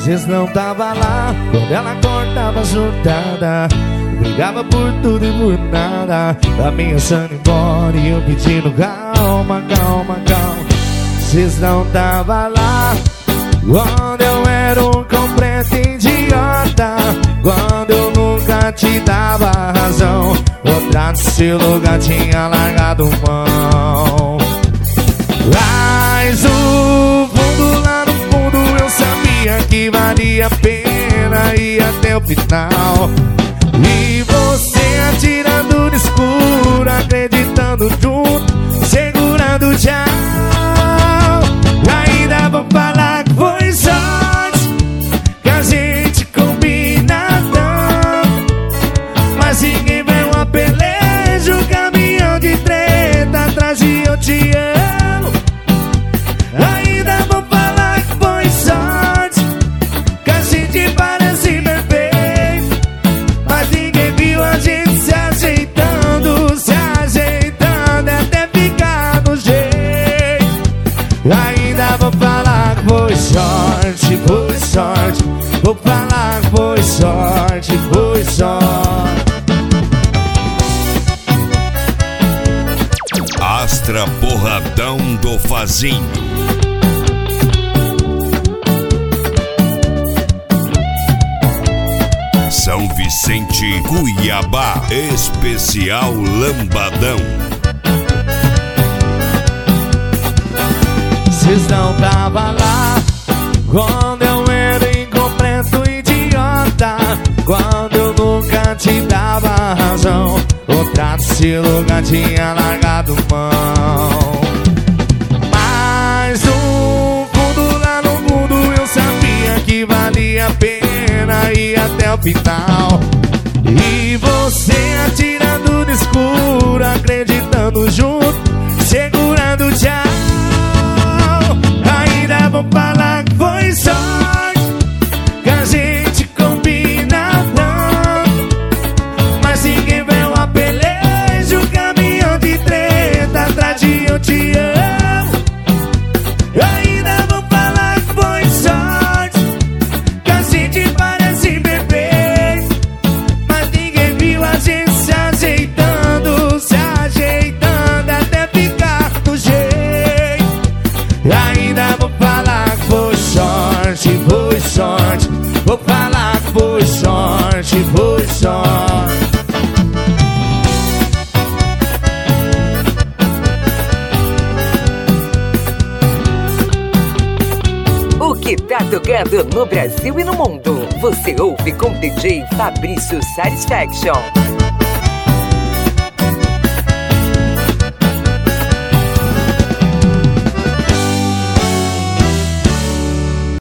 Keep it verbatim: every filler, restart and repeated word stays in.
Cês não tava lá quando ela acordava surtada, brigava por tudo e por nada, ameaçando embora e eu pedindo calma, calma, calma. Cês não tava lá quando eu era um completo idiota, quando eu nunca te dava razão, outra no seu lugar tinha largado mão. Mas o fundo, lá no fundo, eu sabia que valia a pena ir até o final. E você atirando no escuro, acreditando junto, segurando tchau. Ainda vou falar que foi sorte, que a gente combina tanto, mas ninguém vê uma peleja, um caminhão de treta atrás de eu te amo. Ainda vou falar que foi sorte, que a gente parece perfeito, mas ninguém viu a gente se ajeitando, se ajeitando até ficar no jeito. Ainda vou falar que foi sorte, foi sorte, vou falar que foi sorte, foi sorte. Astra Porradão do Fazinho. São Vicente, Cuiabá, especial Lambadão. Cês não tava lá quando eu era incompleto idiota, quando eu nunca te dava razão, outra no seu lugar tinha largado mão. Mas no fundo, lá no fundo, eu sabia que valia a pena ir até o final. E você atirando no escuro, acreditando junto, segurando tchau. Ainda vou falar que foi sorte, que a gente combina tanto, mas ninguém vê uma peleja, um caminhão de treta atrás de eu te amo. Ainda vou falar que foi sorte, que a gente parece perfeito, mas ninguém viu a gente se ajeitando, se ajeitando até ficar do jeito. Ainda vou falar que foi sorte, foi sorte, vou falar que foi sorte, foi sorte. O que tá tocando no Brasil e no mundo, você ouve com D J Fabrício Satisfaction.